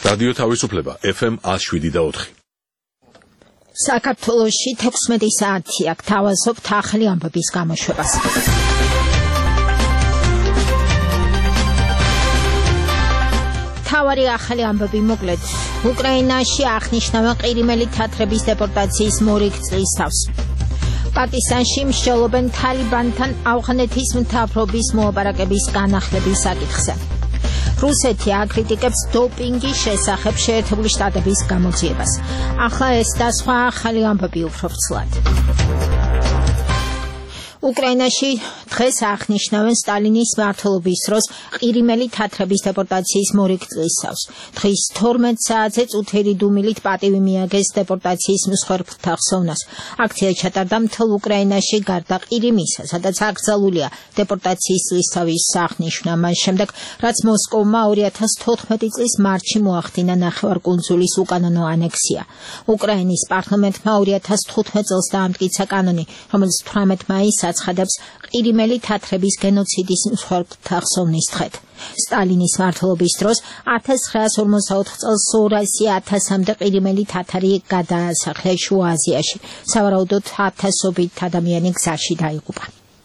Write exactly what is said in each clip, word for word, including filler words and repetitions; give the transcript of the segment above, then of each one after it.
რადიო თავისუფლება ეფ ემ one oh seven point four. საქართველოში თექვსმეტი საათი აქ თავაზობთ ახალი ამბების გამოშვებას. თავარი ახალი ამბები მოკლედ. უკრაინაში აღნიშნავენ ყირიმელი თათრების დეპორტაციის მორიგ წლის თავს. პაკისტანში მსჯელობენ თალიბანთან ავღანეთის მთავრობის მოლაპარაკების განახლების საკითხზე. რუსეთი აკრიტიკებს დოპინგის შესახებ შეერთებული შტატების გამოძიებას. ახლა ეს და სხვა ახალი ამბები უფრო ვრცლად. უკრაინაში დღეს აღნიშნავენ სტალინის მმართველობის დროს ყირიმელი თათრების დეპორტაციის მორიგ წლის თავს. დღის თორმეტ საათზე წუთიერი დუმილით პატივი მიაგეს დეპორტაციის მსხვერპლთა ხსოვნას. აქცია ჩატარდა მთელ უკრაინაში გარდა ყირიმისა, სადაც აკრძალულია დეპორტაციის წლისთავის აღნიშვნა მას შემდეგ, რაც მოსკოვმა ორი ათას თოთხმეტი წლის მარტში მოახდინა ნახევარკუნძულის უკანონო ანექსია. უკრაინის პარლამენტმა ორი ათას თხუთმეტ წელს დაამტკიცა კანონი, რომელიც თვრამეტ მაისს აცხადებს ყირიმელი თათრების გენოციდის მსხვერპლთა ხსოვნის დღედ. სტალინის მმართველობის დროს ათას ცხრაას ორმოცდაოთხ წელს ორასი ათასამდე ყირიმელი თათარი გადაასახლეს შუა აზიაში. სავარაუდოდ ათასობით ადამიანი გზაში დაიღუპა.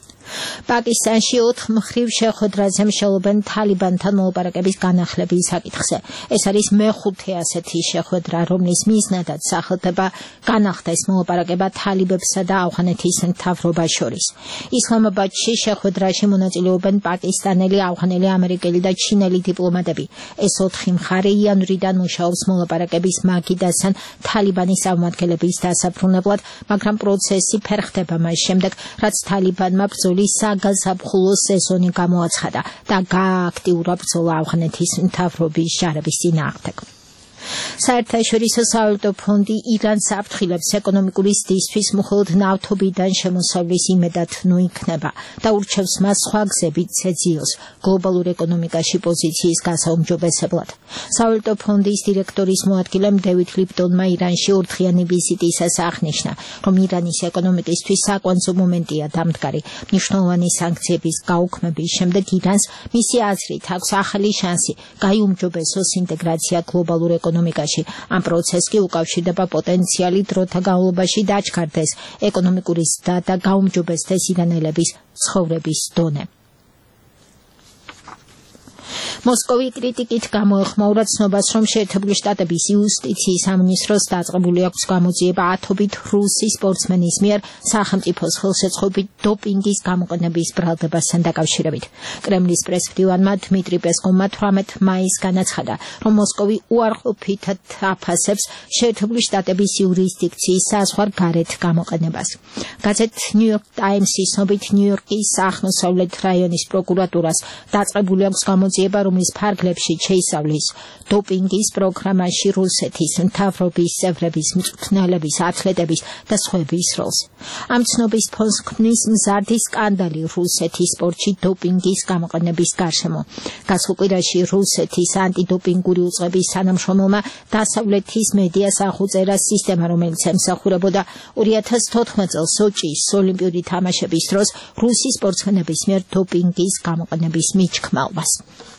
პაკისტანში ოთხ მხრივ შეხვედრაზე მსჯელობენ თალიბანთან მოლაპარაკების განახლების საკითხზე. ეს არის მეხუთე ასეთი შეხვედრა, რომლის მიზნადაც სახელდება განახდეს მოლაპარაკება თალიბებსა და ავღანეთის მთავრობას შორის. ისლამაბადში შეხვედრაში მონაწილეობენ პაკისტანელი, ავღანელი, ამერიკელი და ჩინელი დიპლომატები. ეს ოთხი მხარე იანვრიდან მუშაობს მოლაპარაკების მაგიდასთან თალიბანის აღმადგენლების დასაბრუნებლად, მაგრამ პროცესი ფერხდება მას შემდეგ, რაც თალიბანმა ბრძოლის საგაზაფხულო სეზონი გამოაცხადა და გააქტიურა ბრძოლა ავღანეთის მთავრობის ჯარების წინააღმდეგ. საერთაშორისო სავალუტო ფონდი ირანს აფრთხილებს ეკონომიკური ზრდისთვის მხოლოდ ნავთობიდან შემოსავლის იმედად ნუიქნება და ურჩევს მას სხვა გზებით ზეძიოს გლობალურ ეკონომიკაში პოზიციის გასაუმჯობესებლად. სავალუტო ფონდის დირექტორის მოადგილემ დევიდ ლიპტონმა ირანში ორდღიანი ვიზიტისას აღნიშნა, რომ ირანის ეკონომიკისთვის საკვანძო მომენტია დამდგარი. მნიშვნელოვანი სანქციების გაუქმების შემდეგ ირანს მისი აზრით აქვს ახალი შანსი გაიუმჯობესოს ინტეგრაცია გლობალურ ეკონომიკაში. ამ პროცესს კი უკავშირდება პოტენციალი დროთა განმავლობაში დაჩქარდეს ეკონომიკური ზრდა და გაუმჯობესდეს ირანელების ცხოვრების დონე. მოსკოვი კრიტიკით გამოეხმაურა ცნობას, რომ შეერთებული შტატების იუსტიციის სამინისტროს დაწყებული აქვს გამოძიება ათობით რუსი სპორტსმენის მიერ სახელმწიფოს ხელშეწყობით დოპინგის გამოყენების ბრალდებასთან დაკავშირებით. კრემლის პრესმდივანმა დმიტრი პესკოვმა თვრამეტ მაისს განაცხადა, რომ მოსკოვი უარყოფითად აფასებს შეერთებული შტატების იურისდიქციის საზღვარგარეთ გამოყენებას. გაზეთ ნიუ-იორკ ტაიმსის ცნობით ნიუ-იორკის აღმოსავლეთ რაიონის პროკურატურას დაწყებული აქვს გამოძიება, რომლის ფარგლებში შეისწავლის დოპინგის პროგრამაში რუსეთის მთავრობის წევრების, მწვრთნელების, ათლეტების და სხვების როლს. ამ ცნობის ფონს ქმნის მზარდი სკანდალი რუსეთის სპორტში დოპინგის გამოყენების გარშემო. გასულ კვირაში რუსეთის ანტიდოპინგური უწყების თანამშრომელმა დასავლეთის მედიას აღუწერა სისტემა, რომელიც ემსახურებოდა ორი ათას თოთხმეტ წელს სოჭის ოლიმპიური თამაშების დროს რუსი სპორტსმენების მიერ დოპინგის გამოყენების მიჩქმალვას.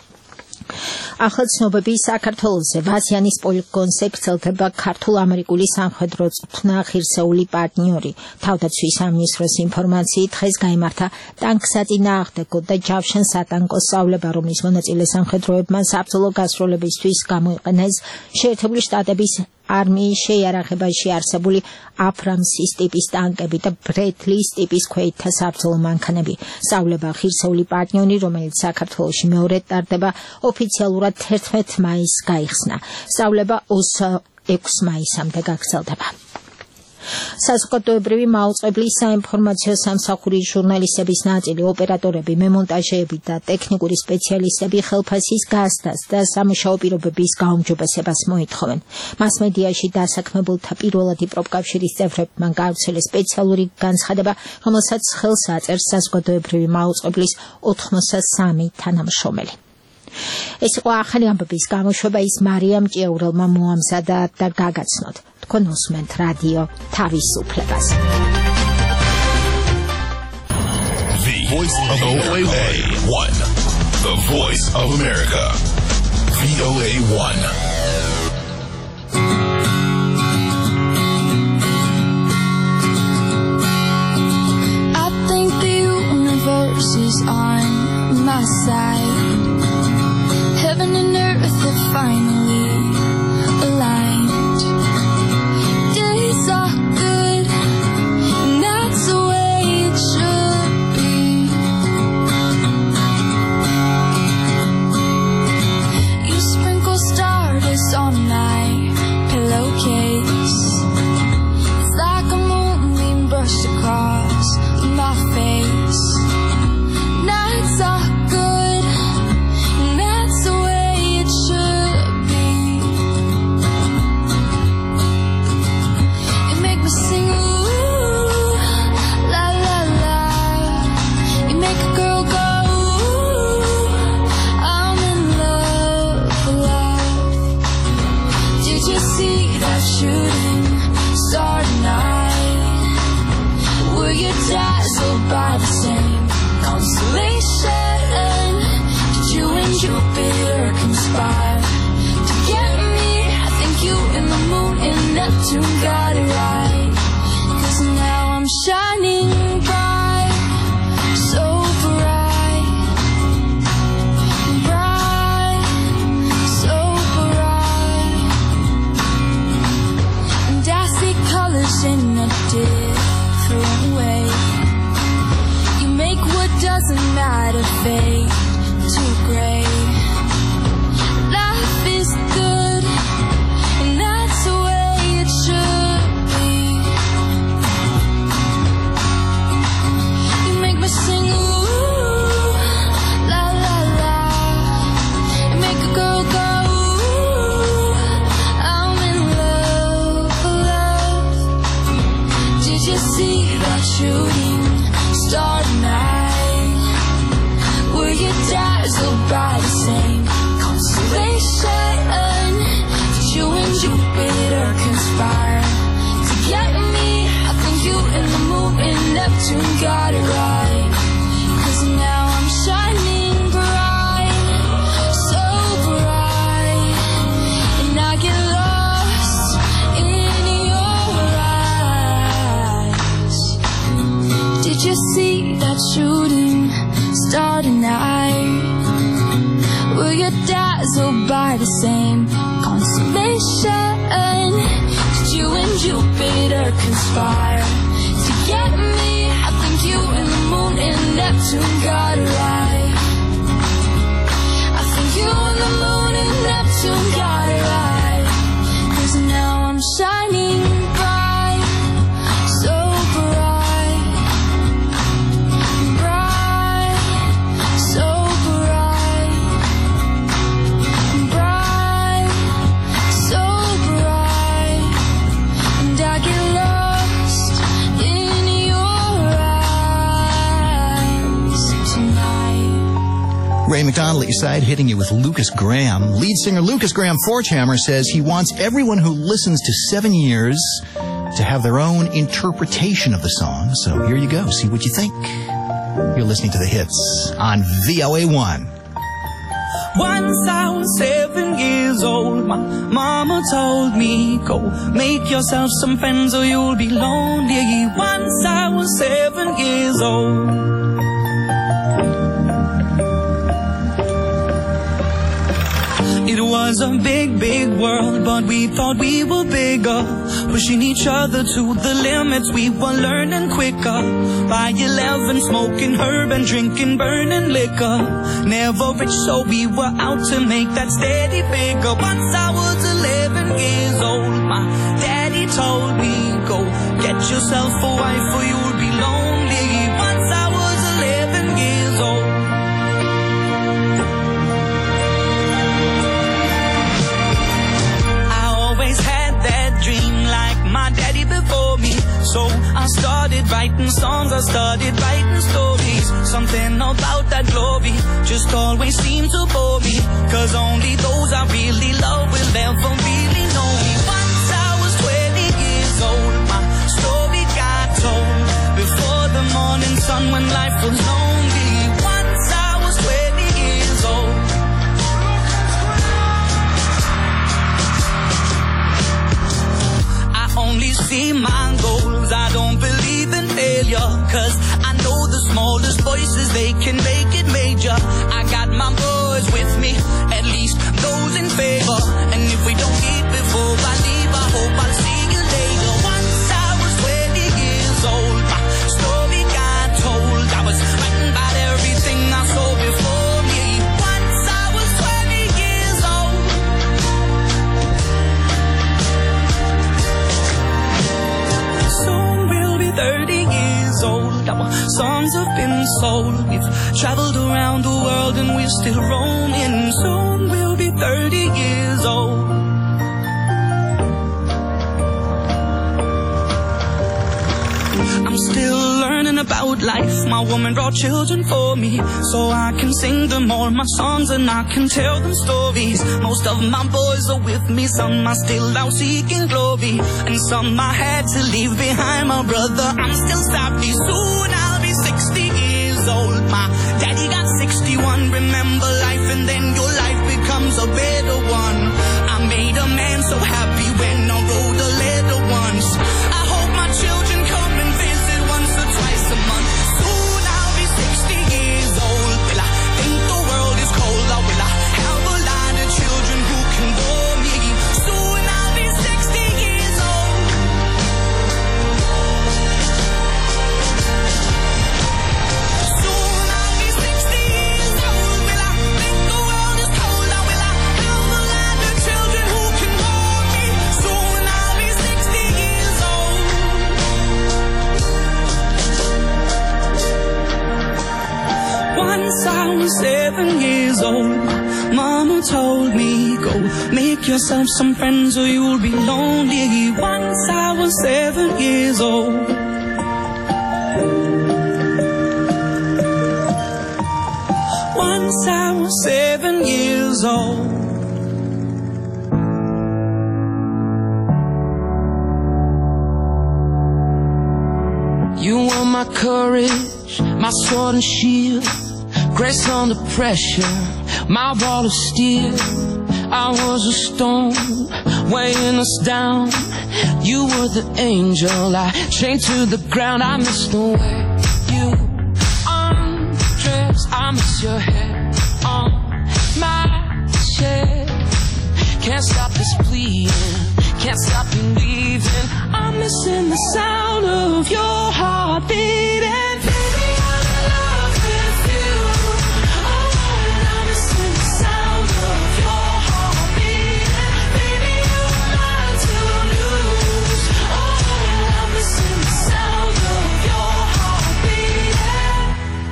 ახალ ცნობები საქართველოზე ვაზიანის პოლიგონზე გრძელდება ქართულ-ამერიკული სამხედრო წვრთნა ღირსეული პარტნიორი. თავდაცვის სამინისტროს ინფორმაციით დღეს გაიმართა ტანკსაწინააღმდეგო და ჯავშან-სატანკო სწავლება, რომლის მონაწილე სამხედროებმა საბრძოლო გასროლებისთვის გამოიყენეს შეერთებული შტატების არმიის შეიარაღებაში არსებული აფრამსის ტიპის ტანკები და ბრედლის ტიპის ქვეითთა საბრძოლო მანქანები. სწავლება ღირსეული პარტნიორი, რომელიც საქართველოში მეორედ ტარდება, ოფიციალურად თერთმეტ მაისს გაიხსნა. სწავლება ექვსი მაისამდე გაგრძელდება. საზოგადოებრივი მაუწყებლის საინფორმაციო სამსახურის ჟურნალისტების ნაწილი, ოპერატორები, მემონტაჟეები და ტექნიკური სპეციალისტები ხელფასის გასცდას და სამუშაო პირობების გაუმჯობესებას მოითხოვენ. მასმედიაში დასაქმებულთა პირველადი პროფკავშირის წევრებმა გაავრცელეს სპეციალური განცხადება, რომელსაც ხელს აწერს საზოგადოებრივი მაუწყებლის ოთხმოცდასამი თანამშრომელი. ეს იყო ახალი ამბების გამოშვება, ის მარიამ ჭიაურელმა მოამზადა და გაგაცნოთ. თქვენ უსმენთ რადიო თავისუფლებას. The Voice of O A one, the Voice of America. V O A one. Is on my side. Heaven and earth have finally aligned. Days are good, and that's the way it should be. You sprinkle stardust on my pillowcase. It's like a moonbeam brushed across my face. Nights are good, and that's the way it should be. You make me sing, ooh, la la la. You make a girl go, ooh, I'm in love, love. Did you see that shooting star tonight? Were you dazzled by the same constellation? Did you and Jupiter conspire to get me? I think you and the moon and Neptune got it right. 'Cause now I'm shining bright, so bright, bright, so bright. And I see colors in a different way. Make what doesn't matter fade to gray. Life is good, and that's the way it should be. You make me sing, ooh, la la la. You make a girl go, ooh, I'm in love, love. Did you see that shooting star tonight? Were you dazzled by the same constellation? Did you and Jupiter conspire to get me? I think you and the moon and Neptune got it right. 'Cause now I'm shining bright, so bright, and I get lost in your eyes. Did you see that shooting star tonight? Were you dazzled by the same constellation? Did you and Jupiter conspire to get me? I think you and the moon and Neptune got it right. I think you and the moon and Neptune got it right. 'Cause now I'm shining bright, so bright, bright, so bright, bright, so bright, and I get lost in your eyes tonight. Ray McDonald at your side, hitting you with Lucas Graham. Lead singer Lucas Graham Forchhammer says he wants everyone who listens to Seven Years to have their own interpretation of the song. So here you go. See what you think. You're listening to The Hits on V O A one. Once I was seven years old, my mama told me, go make yourself some friends or you'll be lonely. Once I was seven years old. It was a big, big world, but we thought we were bigger, pushing each other to the limits. We were learning quicker. By eleven, smoking herb and drinking burning liquor. Never rich, so we were out to make that steady figure. Once I was eleven years old, my daddy told me, go get yourself a wife or you'll be lonely. Once I was eleven years old. Dream like my daddy before me. So I started writing songs, I started writing stories. Something about that glory just always seemed to bore me. Cause only those I really love will ever really know me. Once I was twenty years old, my story got told. Before the morning sun when life was lonely. Once I was twenty years old. see my goals. I don't believe in failure, cause I know the smallest voices, they can make it major. I got my boys with me, at least those in favor. And if we don't meet before I leave, I hope I'll see you later. Once I was twenty years old, my story got told. I was writing about everything I saw before me. Once I was twenty years old. Soon we'll be thirty years old. Our songs have been sold. We've traveled around the world and we're still roaming. Soon we'll be thirty years old. I'm still learning about life. My woman brought children for me, so I can sing them all my songs and I can tell them stories. Most of my boys are with me, some are still out seeking glory, and some I had to leave behind. My brother, I'm still savvy. Soon I'll be sixty years old. My daddy got sixty-one. Remember life and then your life becomes a better one. I made a man so happy when I wrote a letter once. I hope my children come and visit once or twice a month. Soon I'll be sixty years old. Will I think the world is cold, or will I have a lot of children who can bore me? Soon I'll be sixty years old. Soon I'll be sixty years old. Will I think the world is cold, or will I have a lot of children who can bore me? Soon I'll be sixty years old. Once I was seven years old. Mama told me, go make yourself some friends or you'll be lonely. Once I was seven years old. Once I was seven years old. You are my courage, my sword and shield, grace under pressure, my wall of steel. I was a stone weighing us down. You were the angel I chained to the ground. I miss the way you undress. I miss your head on my chest. Can't stop this bleeding, can't stop believing. I'm missing the sound of your heart beating. Baby, I'm in love with you. Oh, and I'm missing the sound of your heart beating. Baby, you're mine to lose. Oh, and I'm missing the sound of your heart beating.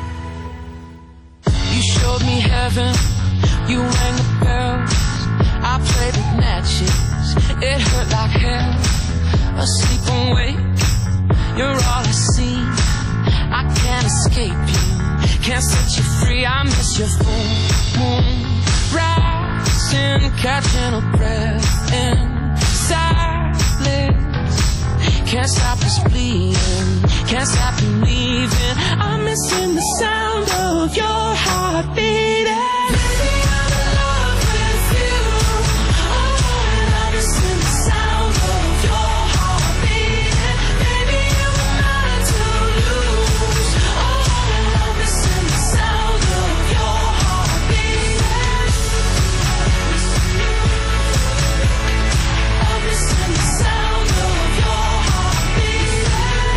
You showed me heaven, you rang the bells, I played with matches, it hurt like hell. Asleep and wake, you're all I see. I can't escape you, can't set you free. I miss your full moon rising, catching a breath in silence. Can't stop this bleeding, can't stop believing. I'm missing the sound of your heart beating. Baby, I'm in love with you. Oh, and I'm missing the sound of your heart beating. Baby, you were mine to lose. Oh, and I'm missing the sound of your heart beating. I'm missing the sound of your heart beating.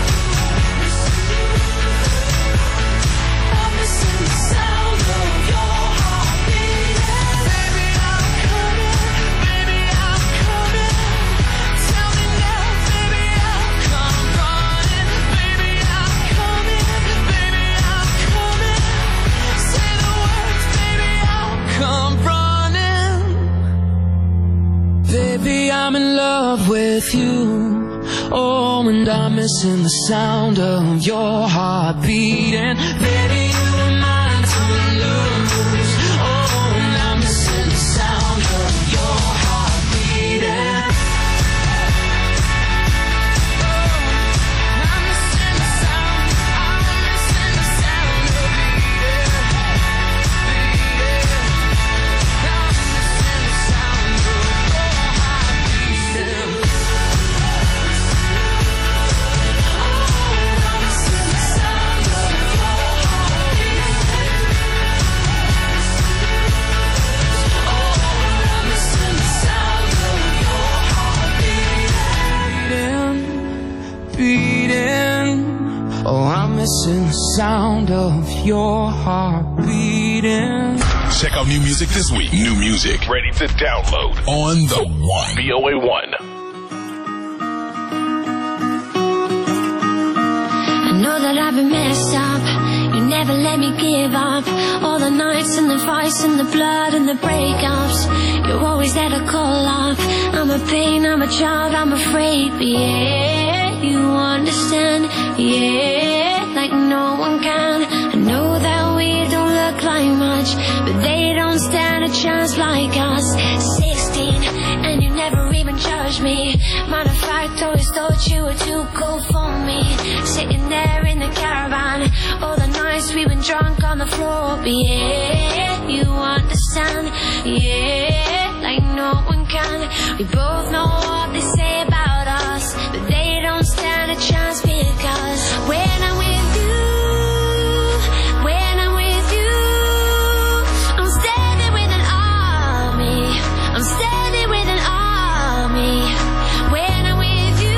I'm missing the sound of your heart beating. Baby, I'm coming, baby, I'm coming. Tell me now, baby, I'll come running. Baby, I'm coming, baby, I'm coming. Say the words, baby, I'll come running. Baby, I'm in love with you. Oh, and I'm missing the sound of your heart beating. Baby, you were mine to lose. Oh, and I'm missing the sound of your heart beating. Oh, I'm missing the sound, I'm missing the sound of beating, beating. I'm missing the sound of your heart beating. sound of your heart beating. Check out new music this week. New music ready to download on the One. V O A one. I know that I've been messed up. You never let me give up. All the nights and the fights and the blood and the breakups. You're always there to call up. I'm a pain, I'm a child, I'm afraid. But yeah, you understand. Yeah, like no one can. I know that we don't look like much, but they don't stand a chance like us. Sixteen, and you never even judged me. Matter of fact, always thought you were too cool for me. Sitting there in the caravan, all the nights we've been drunk on the floor. But yeah, you understand. Yeah, like no one can. We both know what they say about us, but they don't stand a chance because when I'm with you, when I'm with you, I'm standing with an army. I'm standing with an army. When I'm with you,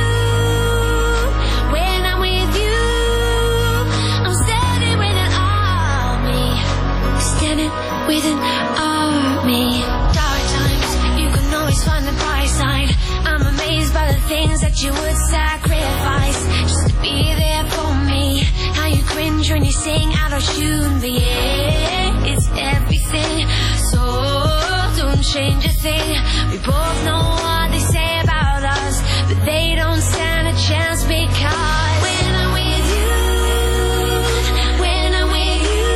when I'm with you, I'm standing with an army. Standing with an army. Dark times, you can always find the bright side. I'm amazed by the things that you would sacrifice just to be there for me. How you cringe when you sing out of tune. But yeah, it's everything. So don't change a thing. We both know what they say about us, but they don't stand a chance because when I'm with you, when I'm with you,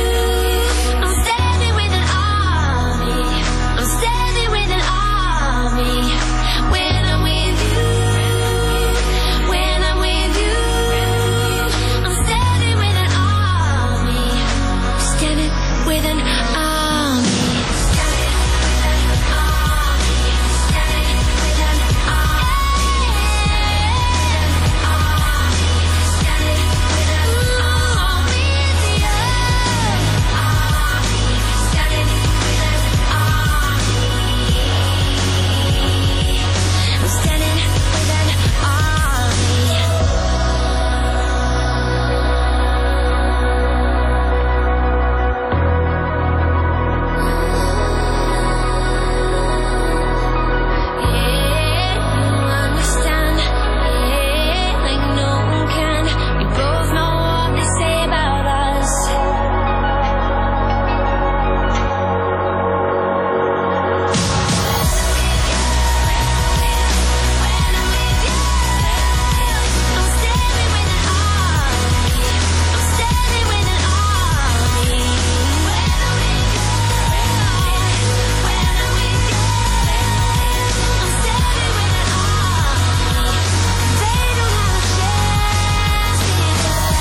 I'm standing with an army. I'm standing with an army. When I'm with you, when I'm with you, I'm standing with an army. Standing with an army. Standing with an army. Standing with an army. Standing with an army. Standing with an army. I'm standing with an army. Yeah, you understand. Yeah, like no one can. We both know what they say about us. When I'm with you, I'm standing with an army. I'm standing with an army. When I'm with you, when I'm with you, I'm standing with an army. They don't have a chance because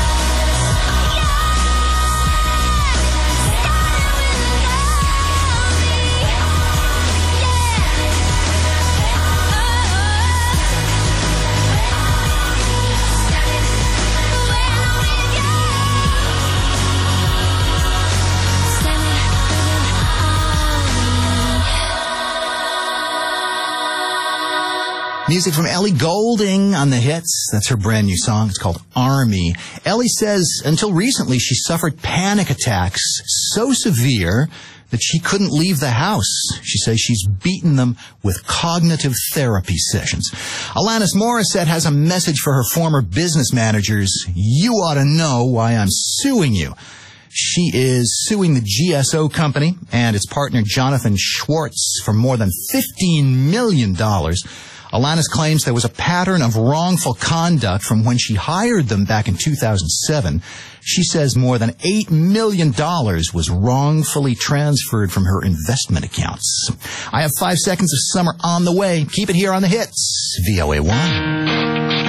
Music from Ellie Goulding on the hits. That's her brand new song. It's called Army. Ellie says until recently she suffered panic attacks so severe that she couldn't leave the house. She says she's beaten them with cognitive therapy sessions. Alanis Morissette has a message for her former business managers. You ought to know why I'm suing you. She is suing the G S O company and its partner Jonathan Schwartz for more than fifteen million dollars. Alanis claims there was a pattern of wrongful conduct from when she hired them back in two thousand seven. She says more than eight million dollars was wrongfully transferred from her investment accounts. I have five seconds of summer on the way. Keep it here on the hits. V O A one.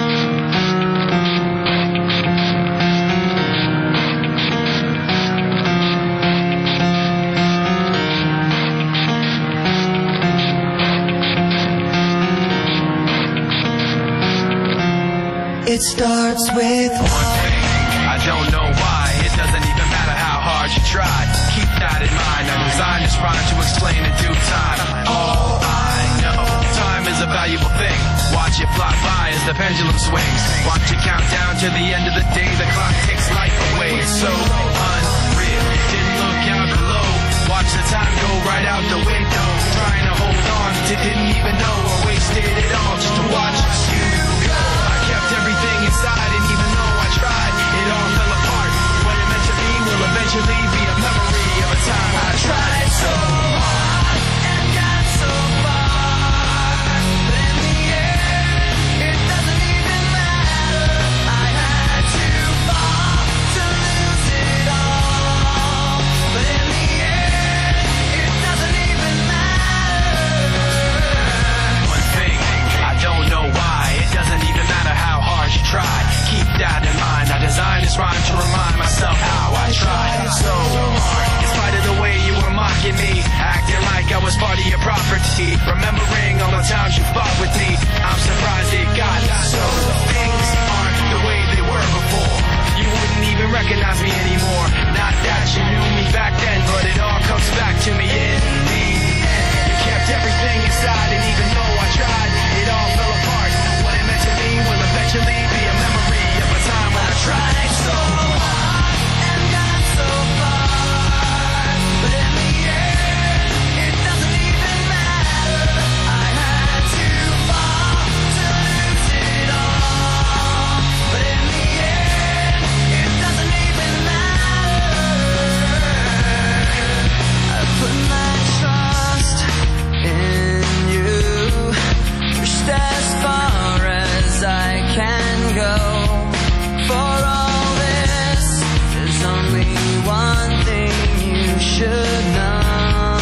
It starts with one thing. I don't know why. It doesn't even matter how hard you try. Keep that in mind. I designed this rhyme to explain in due time. All I know, time is a valuable thing. Watch it fly by as the the pendulum swings. Watch it count down to the end of the day. The clock takes life away. It's so unreal. Didn't look out below. Watch the time go right out the window. Trying to hold on to didn't even know I wasted it all just to watch you go. I kept everything inside, and even though I tried, it all fell apart. What it meant to be will eventually be a memory of a time I tried so hard and got so far. But in the end, it doesn't even matter. I had to fall to lose it all. But in the end, it doesn't even matter. One thing, I don't know why. It doesn't even matter how hard you try. Keep that in mind. I designed this rhyme to remind myself how I tried so hard. In spite of the way you were mocking me, acting like I was part of your property, remembering all the times you fought with me, I'm surprised it got so. Things aren't the way they were before. You wouldn't even recognize me anymore. Not that you knew me back then, but it all comes back to me in the end. You kept everything inside, and even though I tried, it all fell apart. What it meant to me will eventually be a memory of a time when I tried so hard and got so far. But in the end, it doesn't even matter. I had to fall to lose it all. But in the end, it doesn't even matter. I put my trust in you, pushed as far as I can go. For all this, there's only one thing you should know.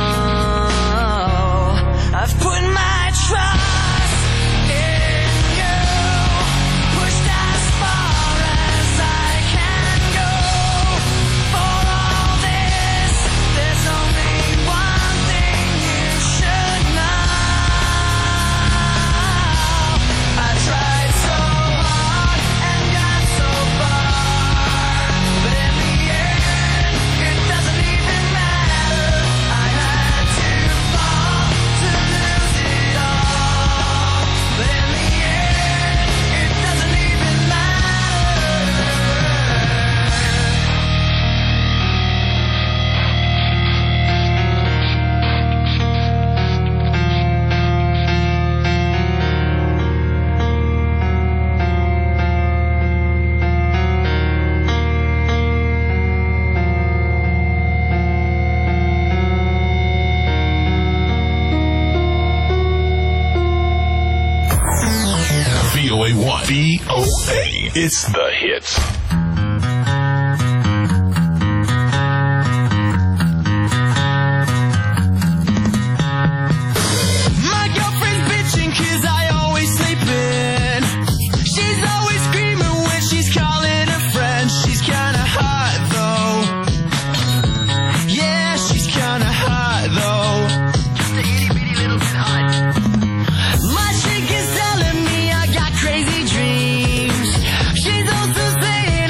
I've put my trust in you, pushed as far as I can go. For all this, there's only one thing you should know. I tried so hard and got so far, but in the end, it doesn't even matter. I had to fall to lose it all, but in the end, it doesn't even matter. V O A one. V O A. It's the hits. My girlfriend's bitching 'cause I always sleep in. She's always screaming when she's calling a friend. She's kinda hot though. Yeah, she's kinda hot though. Just a itty bitty little bit hot. My chick is telling me I got crazy dreams. She's also saying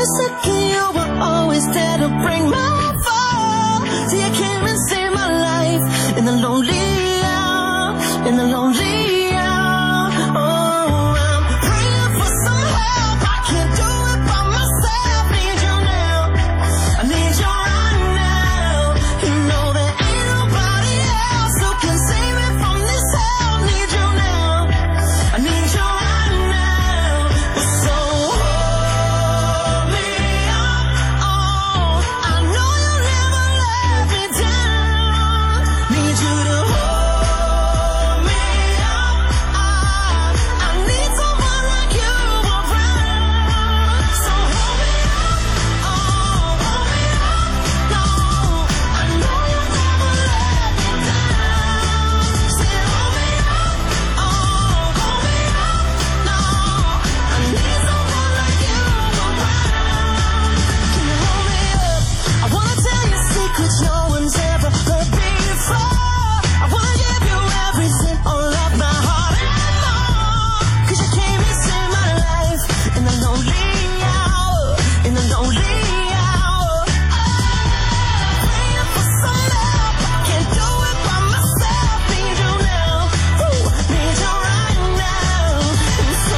Basically, you were always there to bring my fall. See, I came and saved my life in the lonely hour, in the lonely hour. Oh, I'm praying for some help. I can't do it by myself. Need you now. I need you right now. You know there ain't nobody else who can save me from this hell. Need you now. I need you right now. So hold me up. Oh, I know you'll never let me down. Need you to hold me up. I, I need someone like you around. So hold me up. Oh, hold me up. No, I know you'll never let me down. Say hold me up. Oh, hold me up. No, I need someone like you around. Can you hold me up? I wanna tell you secrets no one's ever heard before. I wanna give you everything, all of my heart and more. 'Cause you came and saved my life in the lonely hour, in the lonely hour. Praying for some help, I can't do it by myself. Need you now, ooh, need you right now. So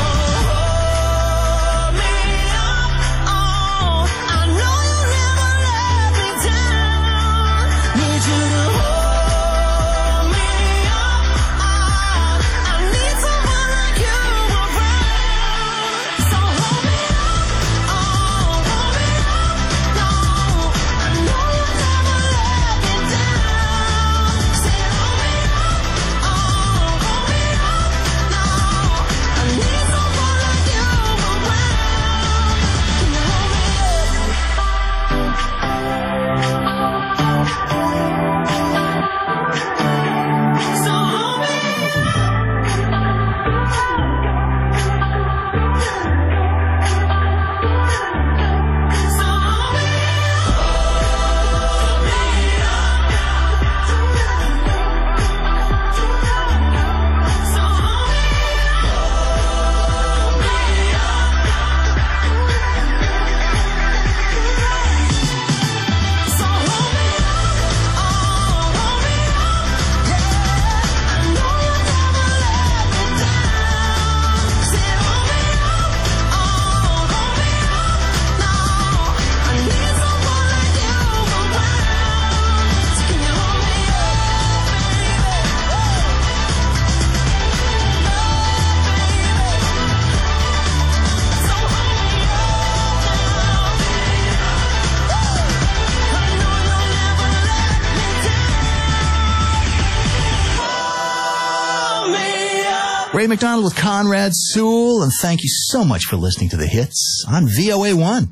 hold me up, oh, I know you'll never let me down. Need you to hold me up. I, I need someone like you around. So hold me up, oh, hold me up. No, I know you'll never let me down. Say hold me up, oh, hold me up. No, I need someone like you around. Can you hold me up? So hold me So hold me So So hold me up, oh, hold me up, yeah. I know you'll never let me down. Say hold me up, oh, hold me up. No, I need someone like you around. So can you hold me up, baby? So hold me up now, baby. I know you'll never let me down. Hold me up. Ray McDonald with Conrad Sewell, and thank you so much for listening to The Hits on V O A one.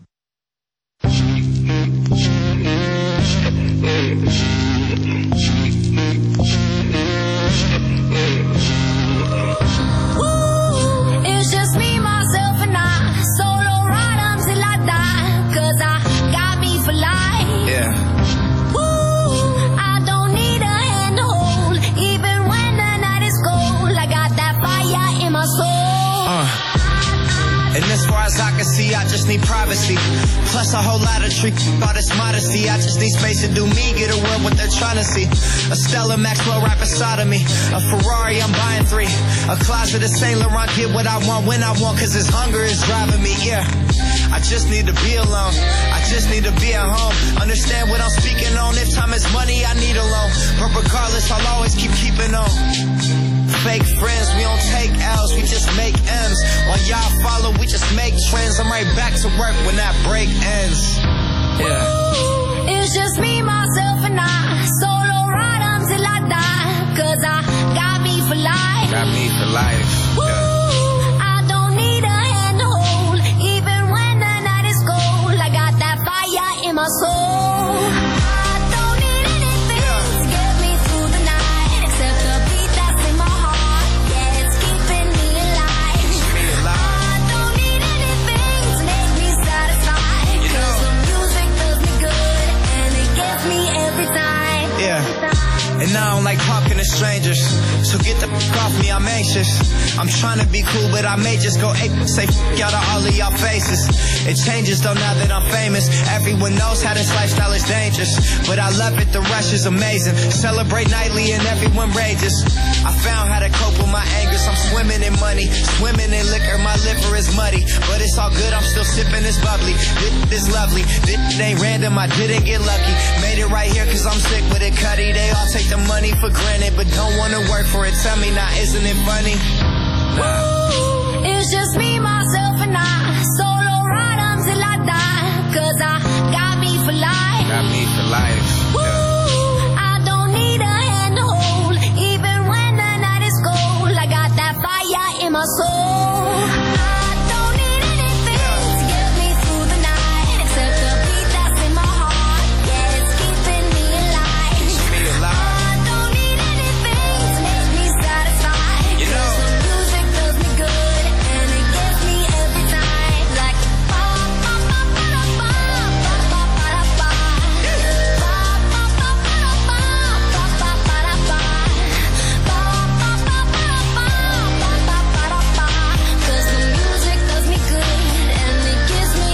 Woo, it's just me, myself, and I. Solo ride until I die. 'Cause I got me for life. Yeah. Woo, I don't need a hand to hold. Even when the night is cold, I got that fire in my soul. Uh. And as far as I can see, I just need privacy. Plus a whole lot of trick, all this modesty. I just need space to do me, get away what they're trying to see. A Stella Maxwell right beside of me. A Ferrari, I'm buying three. A closet of Saint Laurent, get what I want when I want, 'cause this hunger is driving me, yeah. I just need to be alone. I just need to be at home. Understand what I'm speaking on. If time is money, I need a loan. But regardless, I'll always keep keeping on. Fake friends, we don't take L's, we just make M's. While y'all follow, we just make trends. I'm right back to work when that break ends. Yeah. Ooh, it's just me, myself, and I. Solo ride until I die. 'Cause I got me for life. Got me for life. Woo, Yeah. I don't need a hand to hold. Even when the night is cold, I got that fire in my soul. I don't need anything to get me through the night, except the beat that's in my heart. Yeah, it's keeping me alive. I don't need anything to make me satisfied. 'Cause the music does me strangers. So get the f*** off me, I'm anxious. I'm trying to be cool, but I may just go ape. Say f*** out of all of y'all faces. It changes though now that I'm famous. Everyone knows how this lifestyle is dangerous, but I love it, the rush is amazing. Celebrate nightly and everyone rages. I found how to cope with my angers. I'm swimming in money, swimming in liquor. My liver is muddy, but it's all good, I'm still sipping this bubbly. This is lovely, this ain't random, I didn't get lucky. Made it right here cause I'm sick with it, Cuddy. They all take the money for granted, but don't wanna work for it. Tell me now, isn't it funny? Ooh, it's just me, myself, and I. Solo ride until I die. Cause I got me for life. Got me for life. Ooh, I don't need a hand to hold. Even when the night is cold, I got that fire in my soul. I don't need anything to get me through the night, except the beat that's in my heart. Yeah, it's keeping me alive. Keep me alive. I don't need anything to make me satisfied. You know. The music does me good, and it gets me every time. Like ba ba ba ba da ba, ba ba ba da ba. Ba ba ba ba da ba, ba ba ba da ba. Ba ba ba ba da ba, ba ba ba da ba. 'Cause the music does me good, and it gives me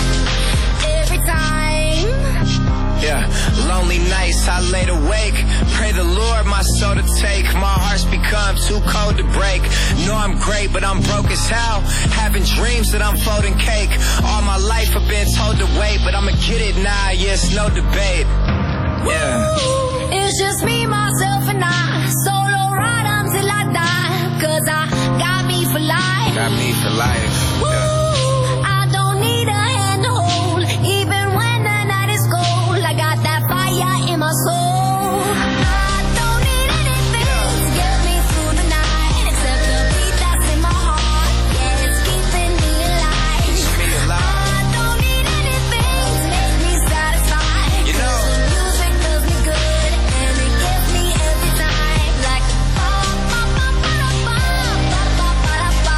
every time. Yeah, lonely nights I laid awake. Pray the Lord my soul to take. My heart's become too cold to break. Know I'm great, but I'm broke as hell. Having dreams that I'm folding cake. All my life I've been told to wait, but I'ma get it now, yes, no debate. Yeah. Ooh, it's just me, myself, and I. Solo ride until I die. 'Cause I got me for life. Got me for life. Yeah. Ooh, I don't need a hand to hold. Even when the night is cold, I got that fire in my soul. I don't need anything to get me through the night, except the beat that's in my heart. Yeah, it's keeping me alive. Keep me alive. I don't need anything to make me satisfied. You know. The music does me good, and it gets me every time. Like ba ba ba ba da ba, ba ba ba da ba.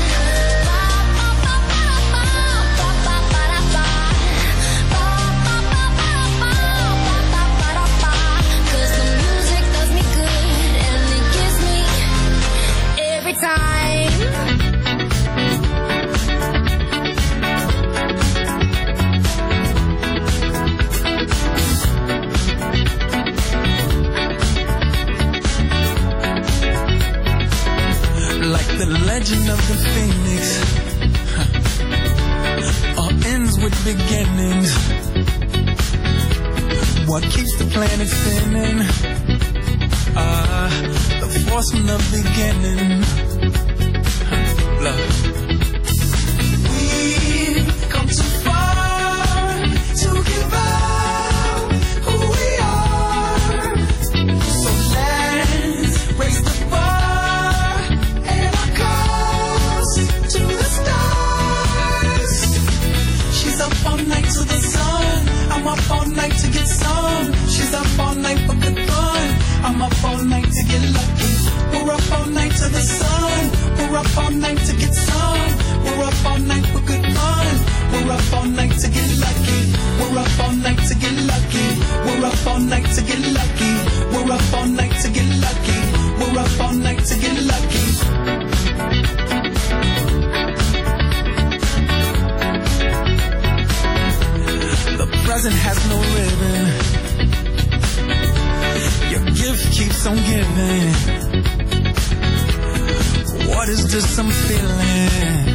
Ba ba ba ba da ba, ba ba ba da ba. Ba ba ba ba da ba, ba ba ba da ba. 'Cause the music does me good, and it gives me every time. Like the legend of the phoenix, huh. All ends with beginnings. What keeps the planet spinning? Ah, the force from the beginning. Huh. Look. We've come too far to give up who we are. So let's raise the bar and our cause to the stars. She's up all night to the sun. I'm up all night to get some. She's up all night for good fun. I'm up all night to get lucky. We're up all night to the sun. We're up all night to get some. We're up all night for good fun. We're up all night to get lucky. We're up all night to get lucky. We're up all night to get lucky. We're up all night to get lucky. We're up all night to get lucky. The present has no ribbon. Your gift keeps on giving. What is this I'm feeling?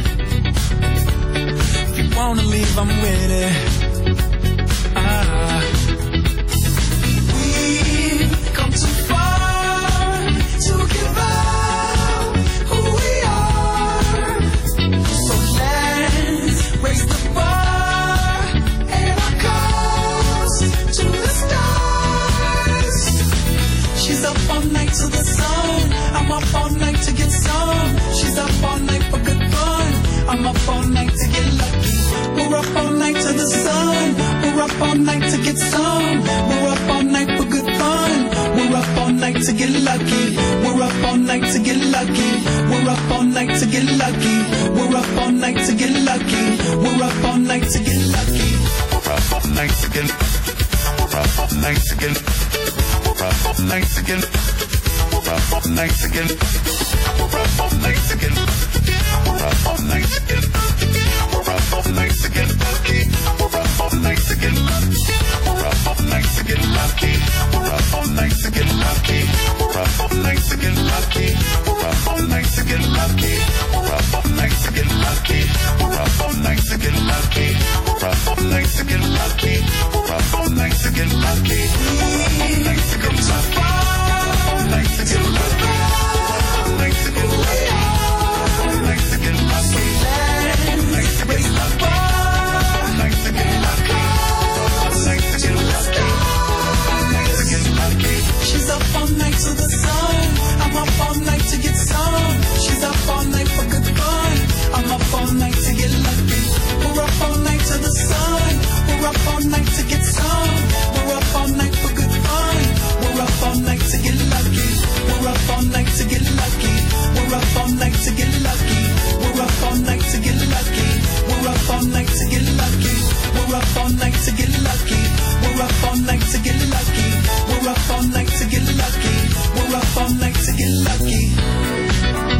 If you wanna leave, I'm with it. Ah. We've come too far to give up who we are. So let's raise the bar and our cause to the stars. She's up all night to the sun. I'm up all night to get some. She's up all night for good fun. I'm up all night to get lucky. We're up all night to the sun. We're up all night to get some. We're up all night for good fun. We're up all night to get lucky. We're up all night to get lucky. We're up all night to get lucky. We're up all night to get lucky. We're up all night to get lucky. We're up all night to get. We're up all night to get. We're up all night to get. We're up all night again. We're up all night again. We're up all night again. We're up all night again. We're up all night again. We're up all night again. Lucky. We're up all night again. Lucky. We're up all night again. Lucky. We're up all night again. Lucky. We're up all night again. Lucky. We're up all night again. Lucky. We're up all night again. Lucky. We're up all night again. Lucky. We're up all night again. Lucky. All night again. Lucky. All night again. Lucky. All night again. Lucky. All night again. Lucky. All night again. Lucky. All night again. Lucky. All night again. Lucky. She's up all night to the sun. I'm up all night to get some. She's up all night for good fun. I'm up all night to get lucky. We're up all night to the sun. We're up all night to get some. We're up all night for good fun. We're up all night to get lucky. We're up all night to get lucky. We're up all night to get lucky. We're up all night to get lucky. We're up all night to get lucky. We're up all night to get lucky. We're up all night to get lucky. We're up all night to get lucky. We're up all night to get lucky.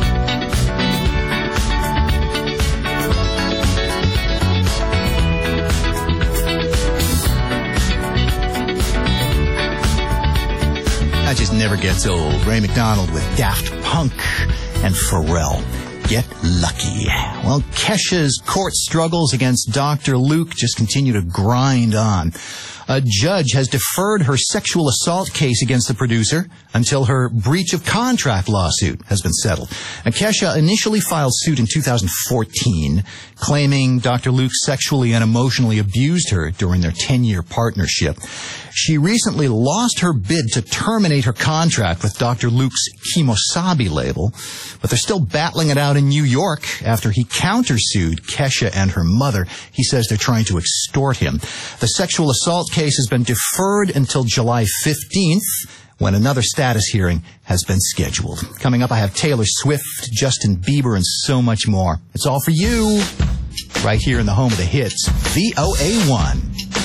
That just never gets old. Ray McDonald with Daft Punk and Pharrell. Get lucky. Well, Kesha's court struggles against Doctor Luke just continue to grind on. A judge has deferred her sexual assault case against the producer until her breach of contract lawsuit has been settled. Now, Kesha initially filed suit in two thousand fourteen, claiming Doctor Luke sexually and emotionally abused her during their ten-year partnership. She recently lost her bid to terminate her contract with Doctor Luke's Kemosabe label, but they're still battling it out in New York after he countersued Kesha and her mother. He says they're trying to extort him. The sexual assault case has been deferred until July fifteenth, when another status hearing has been scheduled. Coming up, I have Taylor Swift, Justin Bieber, and so much more. It's all for you, right here in the home of the hits, V O A one.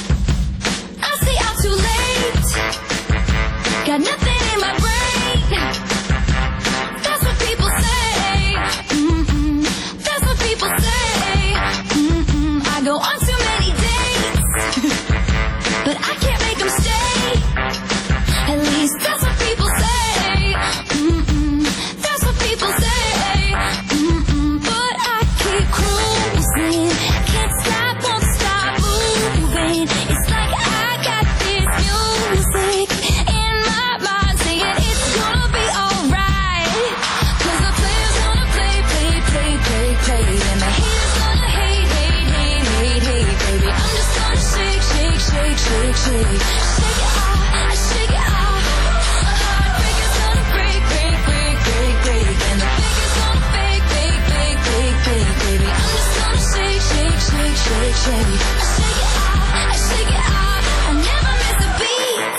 I say I'm too late. Got nothing in my brain. That's what people say. Mm-mm. That's what people say. Mm-mm. I go on too many dates, but I can't make them stay. At least that's what people say. Mm-mm. That's what people say. Mm-mm. But I keep cruising. Can't stop, won't stop moving. It's like I got this music in my mind saying it's gonna be alright. Cause the player's gonna play, play, play, play, play. And the haters gonna hate, hate, hate, hate, hate, baby. I'm just gonna shake, shake, shake, shake, shake. Shake it off, I shake it off. A heartbreaker's gonna break, break, break, break, break. And the biggest gonna fake, fake, fake, fake, fake, baby. I'm just gonna shake, shake, shake, shake, shake. I shake it off, I shake it off. I never miss a beat.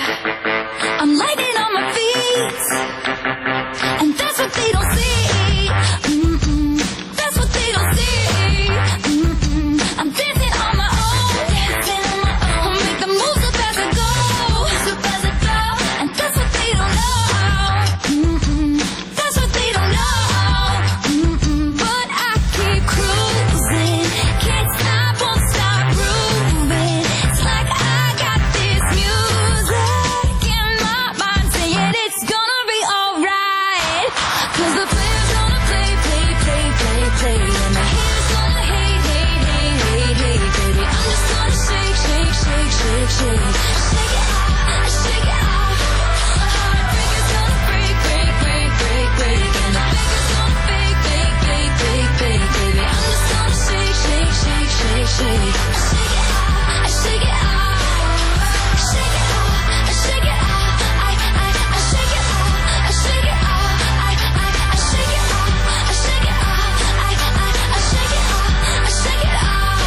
I'm lightning on my feet, and that's what they don't see. Mm-mm. That's what they don't see. Mm-mm. I'm dancing on my own, dancing on my own. Make the moves up as I go, up as I go. And that's what they don't know. Mm-mm. That's what they don't know. Mm-mm. But I keep cruising, can't stop, won't stop grooving. It's like I got this music in my mind saying it's gonna be alright. Cause the player's gonna play, play, play, play, play. And the haters gonna hate, hate, hate, hate, hate, baby. I'm just gonna shake, shake, shake, shake, shake. Shake it off, I shake it off. A heartbreaker's gonna break, break, break, break, break. And the biggest gonna fake, fake, fake, fake, fake, baby. I'm just gonna shake, shake, shake, shake, shake. I shake it off, I shake it off. Shake it off, I shake it off. I, I, I shake it off, I shake it off. I, I, I shake it off, I shake it off. I, I, I shake it off, I shake it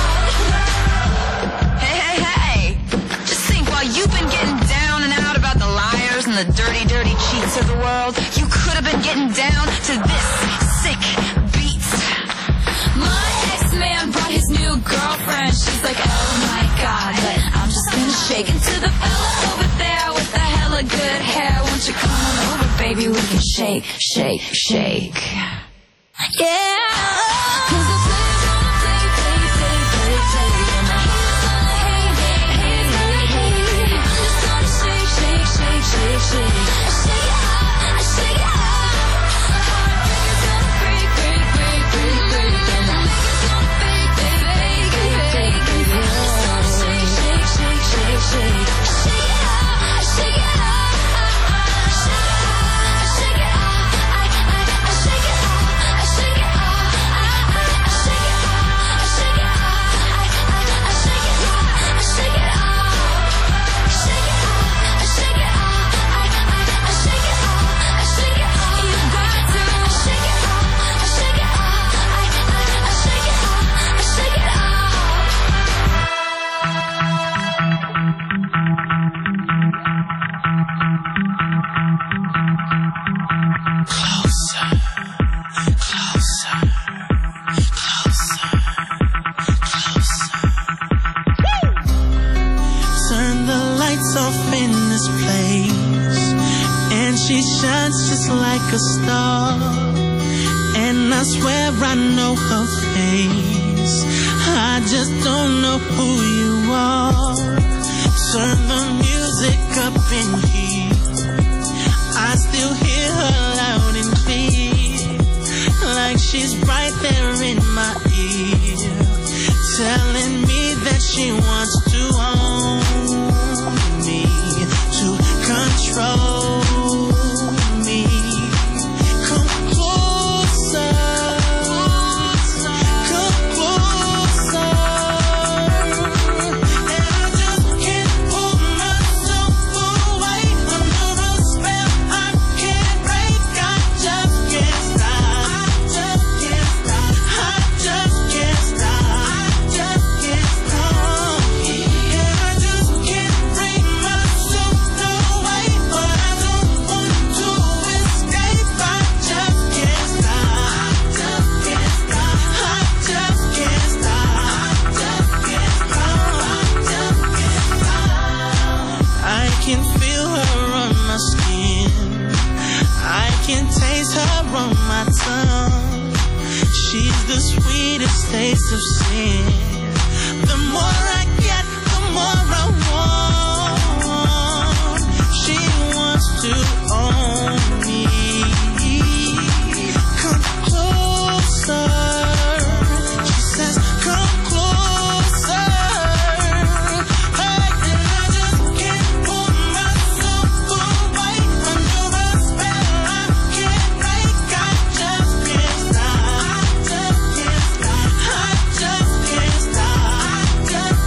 off. Hey, hey, hey! Just think, while you've been getting down and out about the liars and the dirty, dirty cheats of the world, you could have been getting down to this sick beat. My ex-man brought his new girlfriend. She's like, oh my god, but I'm just gonna shake it to the fella over there with the hella good hair. Won't you come on over, baby? Maybe we can shake, shake, shake. Yeah. A star, and I swear I know her face. I just don't know who you are. Turn the music up in here. I still hear her loud and clear, like she's right there in my ear, telling me that she wants to own me, to control me. Taste of sin. The more I get, the more I want. She wants to own me. Come closer. She says, come closer. Hey, and I just can't pull myself away under a spell I can't break. I just can't stop. I just can't stop.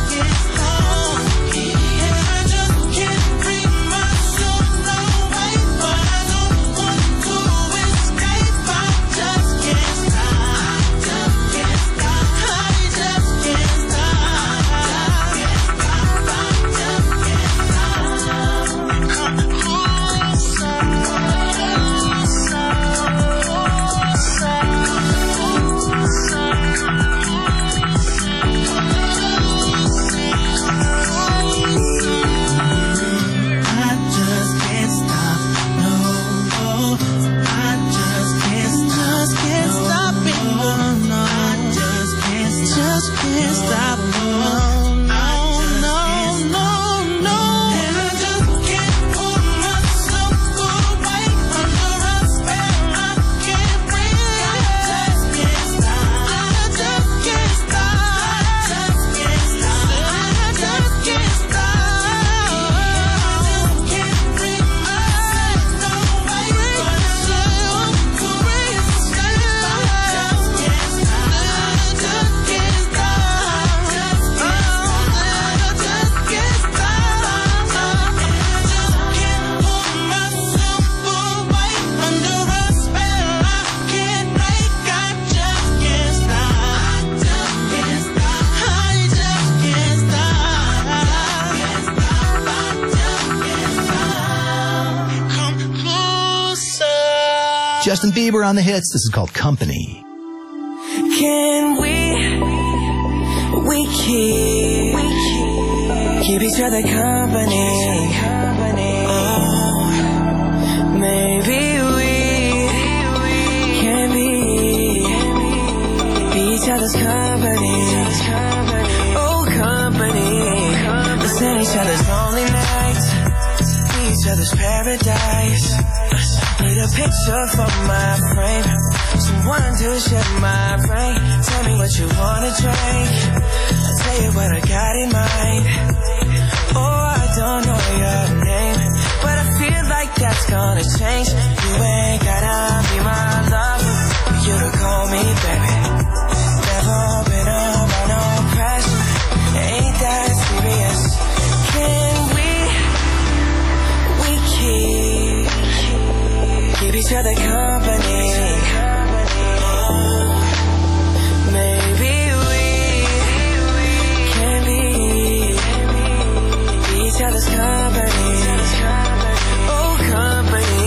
Justin Bieber on the hits. This is called Company. Can we, we keep, we keep, keep each other company. Oh, maybe we other's company. Oh, company. Let's end each other's lonely nights, be each other's paradise. Need a picture for my frame, someone to share my brain. Tell me what you wanna drink, I'll tell you what I got in mind. Oh, I don't know your name, but I feel like that's gonna change. You ain't gotta be my lover for you to call me baby. Never been under no pressure, ain't that serious. Can we, we keep, keep each other company? Maybe we can be each other's company. Oh, company.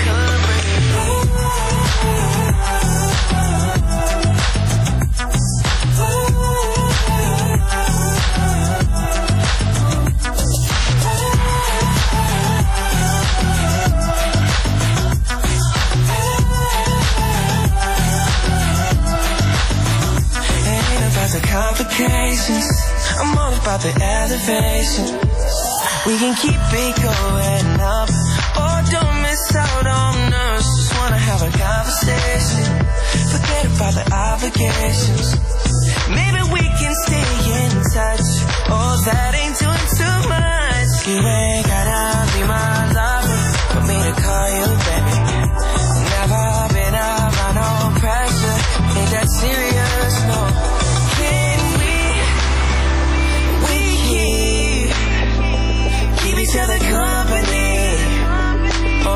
The complications, I'm all about the elevation. We can keep it going up, or don't miss out on us. Just wanna have a conversation, forget about the obligations. Maybe we can stay in touch. Oh, that ain't doing too much. You ain't gotta be my lover for me to call you baby. Never been around no pressure, ain't that serious, no. Each other company. Oh,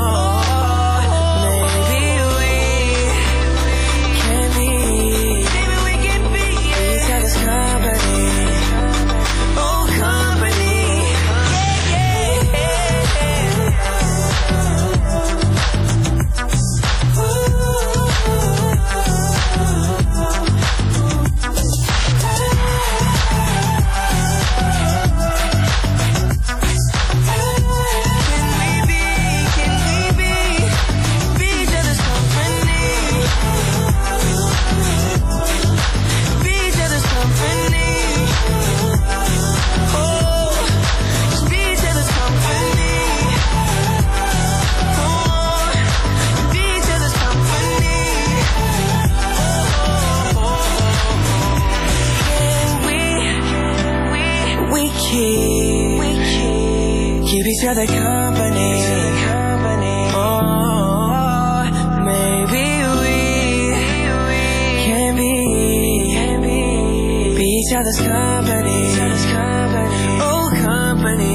maybe we can be. Maybe we can be each other's company. Oh, company. Yeah, keep each other company. Oh, maybe we can be, be each other's company. Oh, company.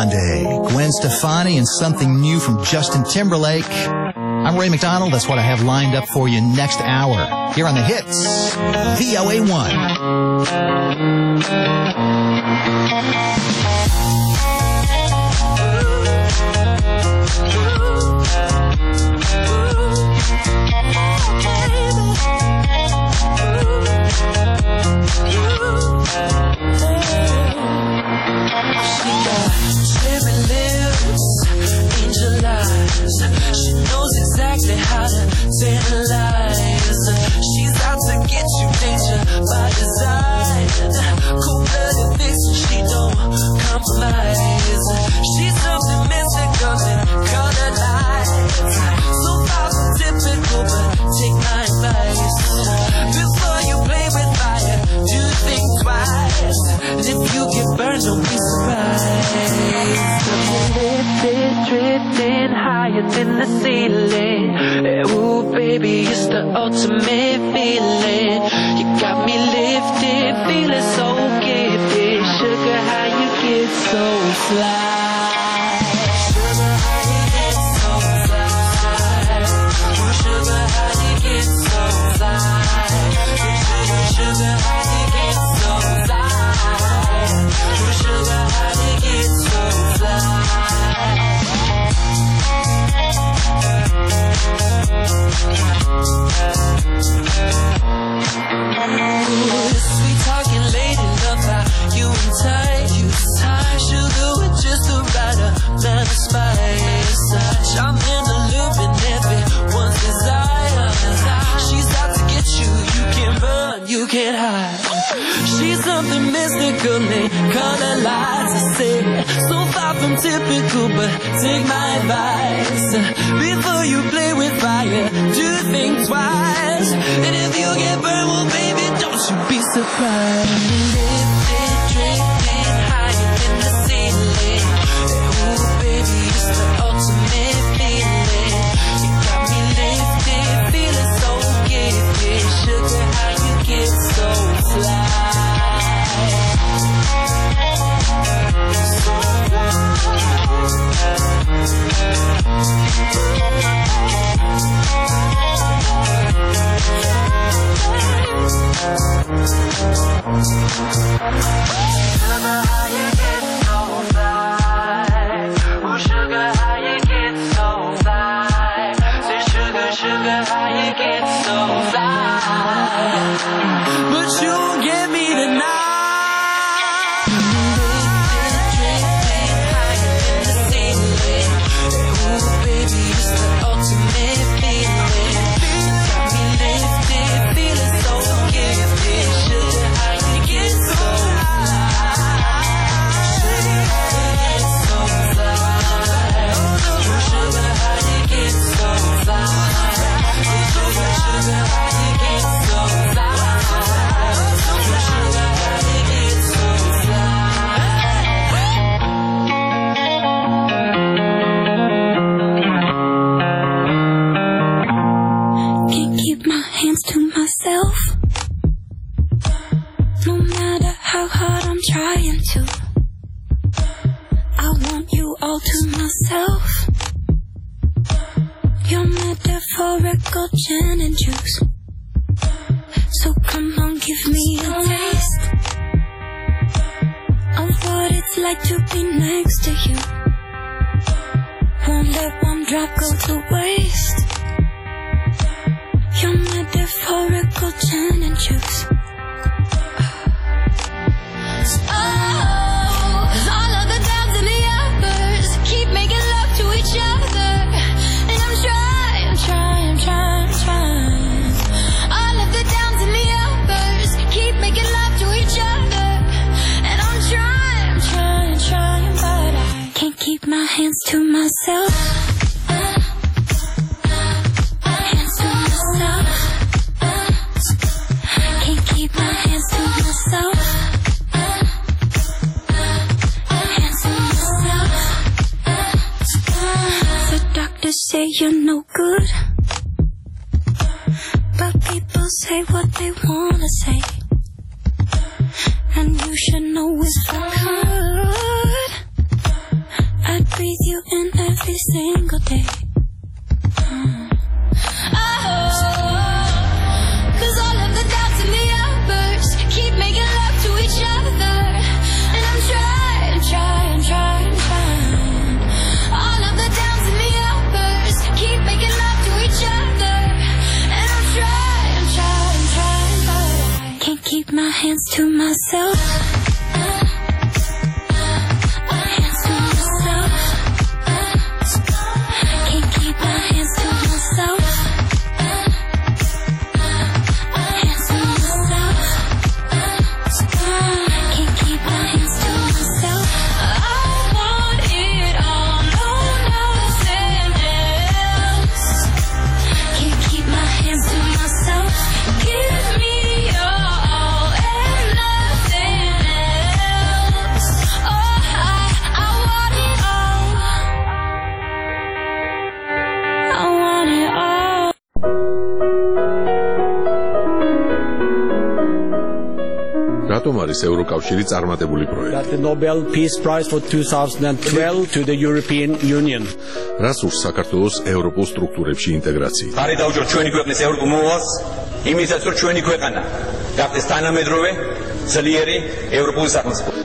Grande, Gwen Stefani, and something new from Justin Timberlake. I'm Ray McDonald. That's what I have lined up for you next hour here on The Hits, V O A She got cherry lips, angel eyes. She knows exactly how to tantalize. She's out to get you, danger by design. Cold-blooded vixen, she don't compromise. She's something mystical and color lights. So far from typical, but take my advice. Before you play with fire, do think twice. And if you get burned, don't be surprised. Lifted, drifting higher than the ceiling. Ooh, baby, it's the ultimate feeling. You got me lifted, feeling so gifted. Sugar, how you get so fly? Sugar, how you get so fly? Ooh, sugar, how you get so fly? Sugar, sugar, how you get so fly? Ooh, sugar, how you get so fly? Sweet talking lady, love how you and tight, you tight. Sugar with just the right amount of spice. I'm in the loop and everyone's desire. She's out to get you, you can't run, you can't hide. She's something mystical, they color lights. I say, so far from typical, but take my advice. Before you play with fire, do think twice. And if you get burned, well, baby, don't you be surprised. Lifted, drifting higher than the ceiling. Ooh, baby, it's the ultimate feeling. You got me lifted, feeling so gifted. Sugar, how you get so fly? So but you won't get me tonight. metaphorical gin and juice. So come on, give me a taste of what it's like to be next to you. Won't let one drop go to waste. Your metaphorical gin and juice. Keep my hands to myself. Hands to myself. Can't keep my hands to myself. Hands to myself. The doctors say you're no good, but people say what they wanna say, and you should know it's for good. every single day. Cause all of the doubts and the outbursts keep making love to each other. And I'm trying, trying, trying, trying. All of the downs and the outbursts keep making love to each other. And I'm trying, trying, trying, but I can't keep my hands to myself. Hands to myself. Can't keep my hands to myself. Hands to myself. Can't keep my hands to myself. I want it all, no, nothing else. Can't keep my hands to myself. Give me your all and nothing else. Oh, I, I want it all. I want it all. რატომ არის ევროკავშირი წარმატებული პროექტი? That the Nobel Peace Prize for twenty twelve to the European Union. რას ურს საქართველოს ევროპულ სტრუქტურებში ინტეგრაცია? ხარი დაუჭიროთ ჩვენი ქვეყნის ევროპულ მოვალს, იმისაც რომ ჩვენი ქვეყანა გახდეს თანამედროვე, ძლიერი ევროპული სახელმწიფო.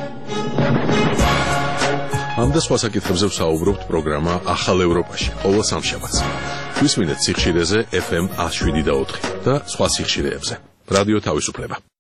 ამ და სხვა საკითხებზე ვსაუბრობთ პროგრამა ახალ ევროპაში, ყოველ სამშაბათს. გვისმინეთ სიხშირეზე ეფ ემ one oh seven და ოთხი და სხვა სიხშირეებზე. რადიო თავისუფლება.